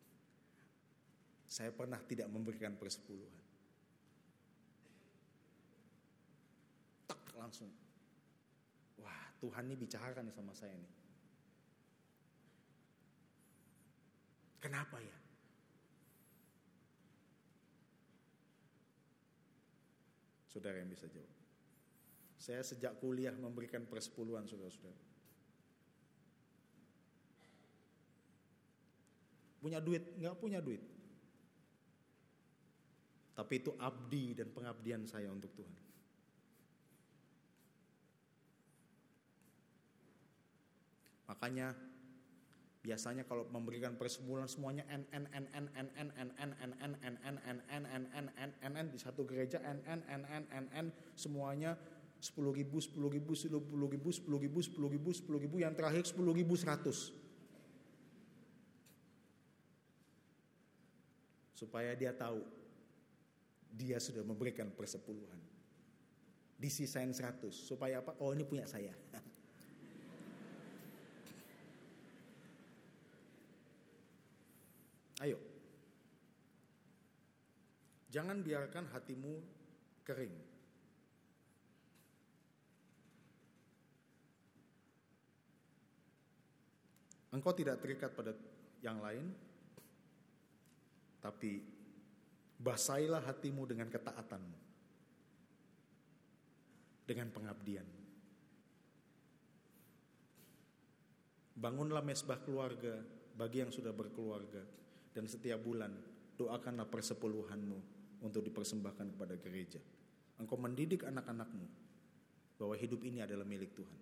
saya pernah tidak memberikan persepuluhan. Tak langsung. Wah, Tuhan ini bicara nih sama saya nih. Kenapa ya? Saudara yang bisa jawab. Saya sejak kuliah memberikan persepuluhan, saudara-saudara. Punya duit? Enggak punya duit. Tapi itu abdi dan pengabdian saya untuk Tuhan. Makanya biasanya kalau memberikan persepuluhan semuanya n n n n n n n n n n n n n n n n n di satu gereja n n n n n n semuanya sepuluh ribu sepuluh ribu sepuluh ribu sepuluh ribu sepuluh ribu sepuluh ribu yang terakhir sepuluh ribu seratus supaya dia tahu dia sudah memberikan persepuluhan. Disisain seratus supaya apa? Oh, ini punya saya. Ayo, jangan biarkan hatimu kering. Engkau tidak terikat pada yang lain, tapi basahilah hatimu dengan ketaatanmu, dengan pengabdian. Bangunlah mesbah keluarga bagi yang sudah berkeluarga. Dan setiap bulan doakanlah persepuluhanmu untuk dipersembahkan kepada gereja. Engkau mendidik anak-anakmu bahwa hidup ini adalah milik Tuhan.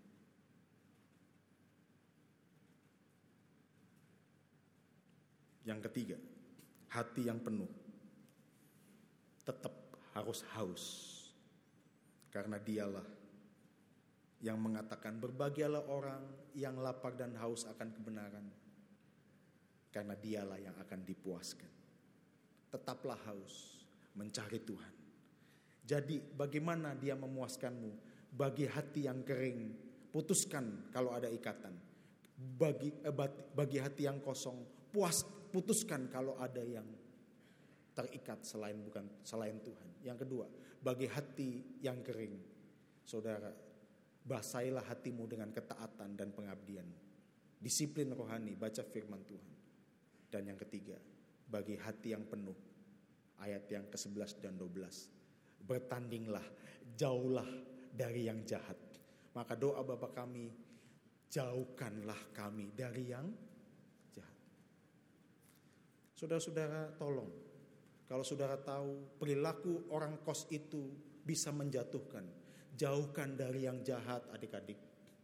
Yang ketiga, hati yang penuh tetap harus haus. Karena dialah yang mengatakan berbahagialah orang yang lapar dan haus akan kebenaran. Karena dialah yang akan dipuaskan. Tetaplah haus mencari Tuhan. Jadi bagaimana dia memuaskanmu? Bagi hati yang kering, putuskan kalau ada ikatan. Bagi eh, bagi hati yang kosong, puas putuskan kalau ada yang terikat selain bukan selain Tuhan. Yang kedua, bagi hati yang kering, saudara, basahilah hatimu dengan ketaatan dan pengabdian. Disiplin rohani, baca firman Tuhan. Dan yang ketiga, bagi hati yang penuh, ayat yang kesebelas dan dua belas, bertandinglah, jauhlah dari yang jahat. Maka doa Bapa kami, jauhkanlah kami dari yang jahat. Saudara-saudara, tolong, kalau saudara tahu perilaku orang kos itu bisa menjatuhkan, jauhkan dari yang jahat, adik-adik.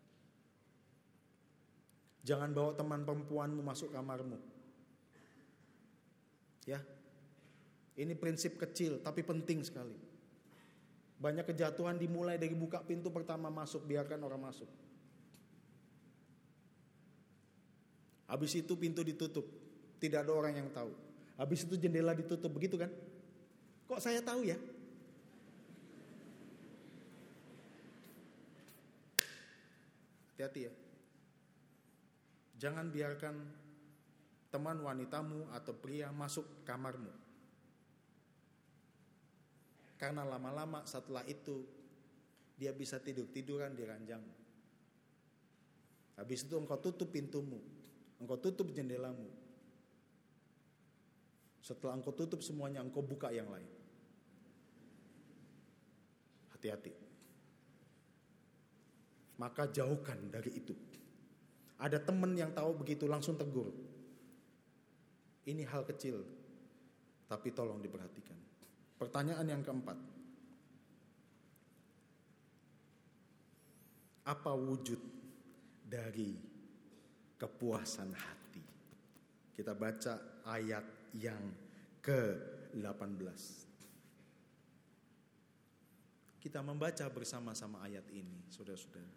Jangan bawa teman perempuanmu masuk kamarmu. Ya, ini prinsip kecil tapi penting sekali. Banyak kejatuhan dimulai dari buka pintu pertama masuk, biarkan orang masuk. Habis itu pintu ditutup, tidak ada orang yang tahu. Habis itu jendela ditutup, begitu kan? Kok saya tahu ya? Hati-hati ya. Jangan biarkan teman wanitamu atau pria masuk kamarmu. Karena lama-lama setelah itu dia bisa tidur-tiduran di ranjang. Habis itu engkau tutup pintumu, engkau tutup jendelamu. Setelah engkau tutup semuanya, engkau buka yang lain. Hati-hati. Maka jauhkan dari itu. Ada teman yang tahu begitu, langsung tegur. Ini hal kecil, tapi tolong diperhatikan. Pertanyaan yang keempat. Apa wujud dari kepuasan hati? Kita baca ayat yang ke delapan belas. Kita membaca bersama-sama ayat ini, saudara-saudara.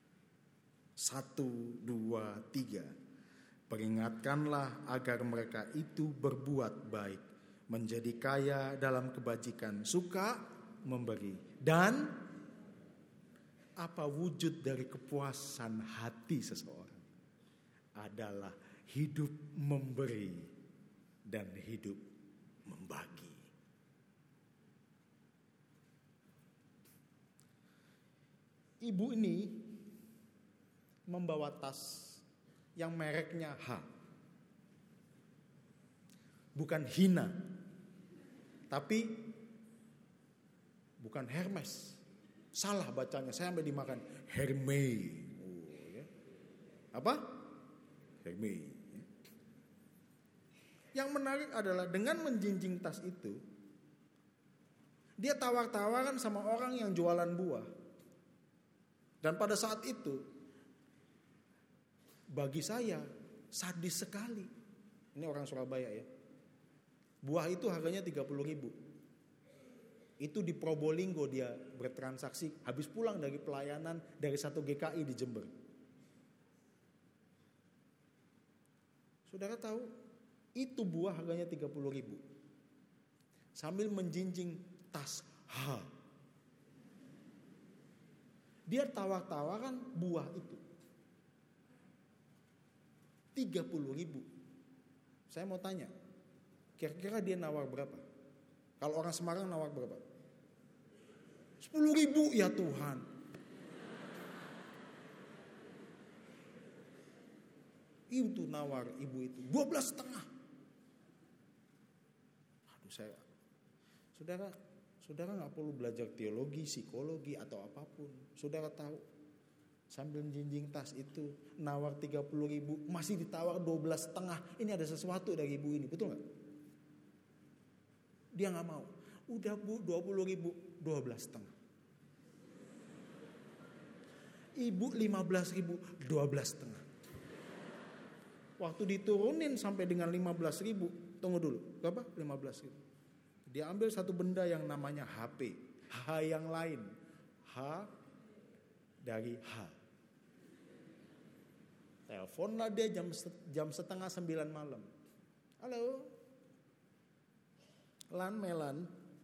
Satu, dua, tiga. Peringatkanlah agar mereka itu berbuat baik, menjadi kaya dalam kebajikan, suka memberi. Dan apa wujud dari kepuasan hati seseorang? Adalah hidup memberi dan hidup membagi. Ibu ini membawa tas yang mereknya H. Bukan Hina, tapi bukan Hermes. Salah bacanya, saya sampai dimakan Herme. Oh, ya. Apa? Herme. Yang menarik adalah dengan menjinjing tas itu, dia tawar-tawaran sama orang yang jualan buah. Dan pada saat itu, bagi saya sadis sekali. Ini orang Surabaya ya. Buah itu harganya tiga puluh ribu. Itu di Probolinggo dia bertransaksi. Habis pulang dari pelayanan dari satu G K I di Jember. Saudara tahu, itu buah harganya tiga puluh ribu. Sambil menjinjing tas H. Dia tawar-tawaran buah itu. tiga puluh ribu. Saya mau tanya, kira-kira dia nawar berapa? Kalau orang Semarang nawar berapa? sepuluh ribu ya Tuhan. Itu nawar ibu itu dua belas setengah. Aduh saya, saudara, saudara nggak perlu belajar teologi, psikologi atau apapun. Saudara tahu, sambil menjinjing tas itu nawar tiga puluh ribu, masih ditawar dua belas setengah. Ini ada sesuatu dari ibu ini, betul nggak? Dia nggak mau. Udah bu, dua puluh ribu, dua belas setengah. Ibu lima belas ribu, dua belas setengah. Waktu diturunin sampai dengan lima belas ribu, tunggu dulu, berapa? lima belas ribu. Dia ambil satu benda yang namanya H P, H yang lain, H dari H. Teleponlah dia jam jam setengah sembilan malam. Halo, Lan Melan,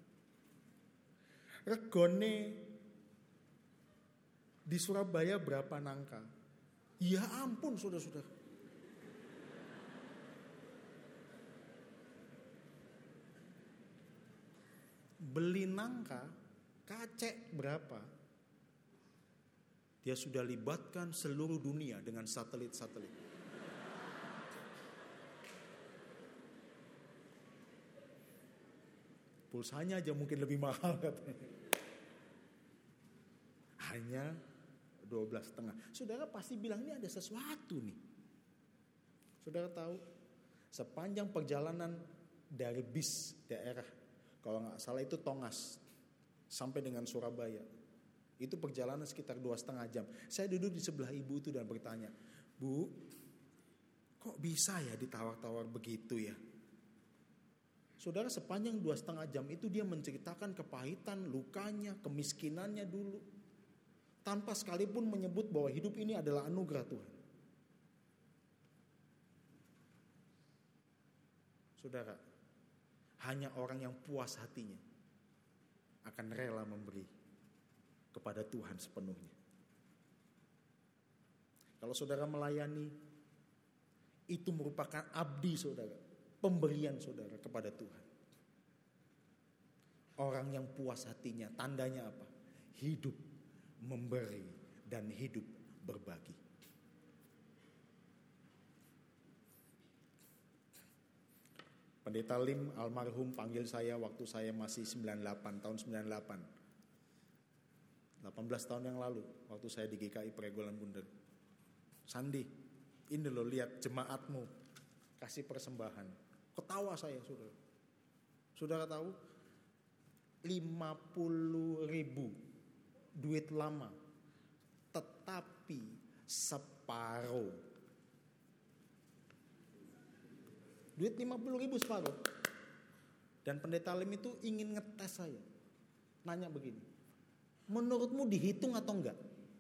regone di Surabaya berapa nangka? Ya ampun, saudara-saudara. Beli nangka, kacek berapa? Dia sudah libatkan seluruh dunia dengan satelit-satelit. Pulsanya aja mungkin lebih mahal katanya. Hanya dua belas setengah. Saudara pasti bilang ini ada sesuatu nih. Saudara tahu, sepanjang perjalanan dari bis daerah, kalau nggak salah itu Tongas, sampai dengan Surabaya, itu perjalanan sekitar dua setengah jam. Saya duduk di sebelah ibu itu dan bertanya, Bu, kok bisa ya ditawar-tawar begitu ya? Saudara, sepanjang dua setengah jam itu dia menceritakan kepahitan, lukanya, kemiskinannya dulu, tanpa sekalipun menyebut bahwa hidup ini adalah anugerah Tuhan. Saudara, hanya orang yang puas hatinya akan rela memberi kepada Tuhan sepenuhnya. Kalau saudara melayani, itu merupakan abdi saudara, pemberian saudara kepada Tuhan. Orang yang puas hatinya, tandanya apa? Hidup memberi dan hidup berbagi. Pendeta Lim almarhum panggil saya waktu saya masih sembilan puluh delapan, tahun sembilan puluh delapan. delapan belas tahun yang lalu waktu saya di G K I Pregolan Bunder. Sandi, ini lo lihat jemaatmu kasih persembahan. Ketawa saya, saudara. Saudara tahu, lima puluh ribu duit lama, tetapi separuh. Duit lima puluh ribu separuh. Dan pendeta Lim itu ingin ngetes saya. Nanya begini, menurutmu dihitung atau enggak?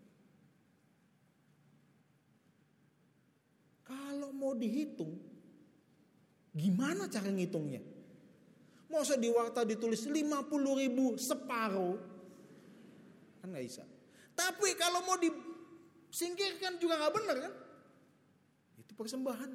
Kalau mau dihitung, gimana cara ngitungnya? Masa di warta ditulis lima puluh ribu separuh? Kan gak bisa. Tapi kalau mau disingkirkan juga gak benar kan? Itu persembahan.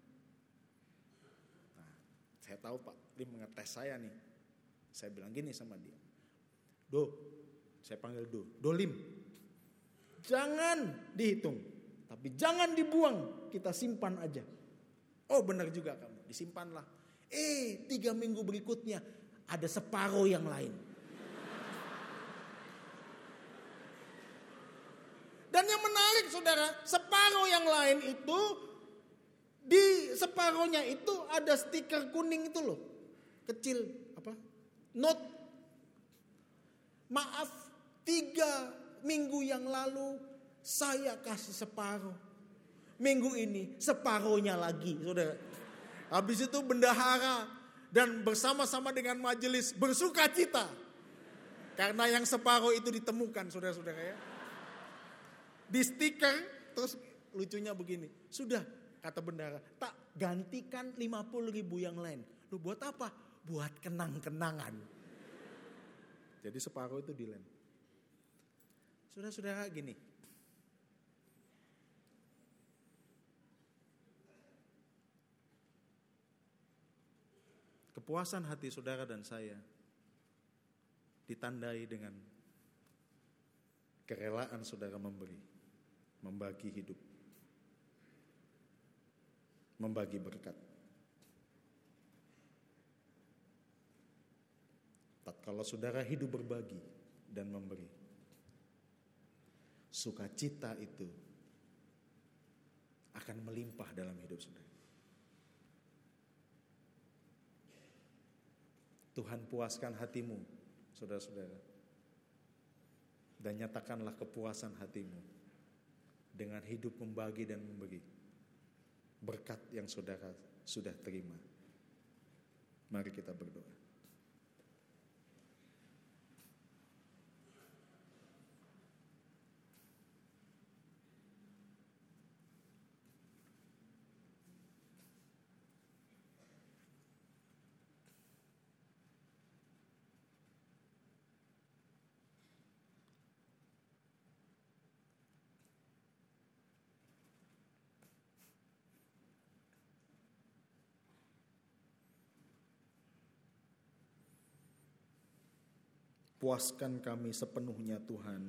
Nah, saya tahu Pak Lim mengetes saya nih. Saya bilang gini sama dia. Do, saya panggil Do. Do Lim, jangan dihitung, tapi jangan dibuang, kita simpan aja. Oh benar juga kamu, disimpanlah. Eh tiga minggu berikutnya ada separuh yang lain. Dan yang menarik saudara, separuh yang lain itu, di separuhnya itu ada stiker kuning itu loh. Kecil, apa? Note. Maaf, tiga minggu yang lalu saya kasih separuh. Minggu ini separuhnya lagi, saudara. Habis itu bendahara dan bersama-sama dengan majelis bersuka cita. Karena yang separuh itu ditemukan, saudara-saudara ya. Di stiker, terus lucunya begini. Sudah, kata bendahara, tak gantikan lima puluh ribu yang lain. Lu buat apa? Buat kenang-kenangan. Jadi separuh itu dilem. Saudara-saudara gini. Kepuasan hati saudara dan saya ditandai dengan kerelaan saudara memberi, membagi hidup, membagi berkat. Kalau saudara hidup berbagi dan memberi, sukacita itu akan melimpah dalam hidup saudara. Tuhan puaskan hatimu, saudara-saudara. Dan nyatakanlah kepuasan hatimu dengan hidup membagi dan memberi berkat yang saudara sudah terima. Mari kita berdoa. Puaskan kami sepenuhnya Tuhan.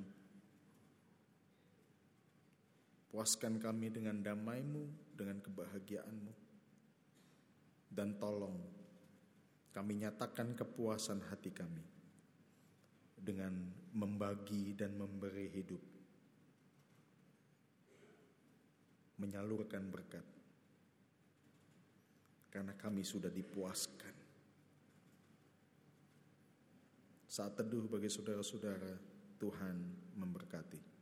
Puaskan kami dengan damai-Mu, dengan kebahagiaan-Mu. Dan tolong kami nyatakan kepuasan hati kami dengan membagi dan memberi hidup. Menyalurkan berkat. Karena kami sudah dipuaskan. Saat teduh bagi saudara-saudara, Tuhan memberkati.